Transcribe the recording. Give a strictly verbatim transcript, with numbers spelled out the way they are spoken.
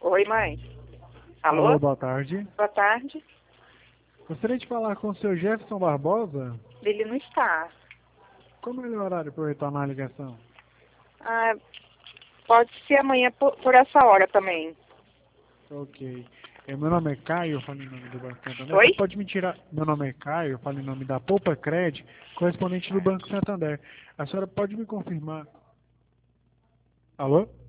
Oi, mãe. Alô? Alô, boa tarde. Boa tarde. Gostaria de falar com o seu Jefferson Barbosa. Ele não está. Como é o horário para eu retornar a ligação? Ah, pode ser amanhã por, por essa hora também. Ok. É, meu nome é Caio, eu falo em nome do Banco Santander. Oi? Você pode me tirar... Meu nome é Caio, eu falo em nome da Poupa Cred, correspondente do Banco Santander. A senhora pode me confirmar... Alô?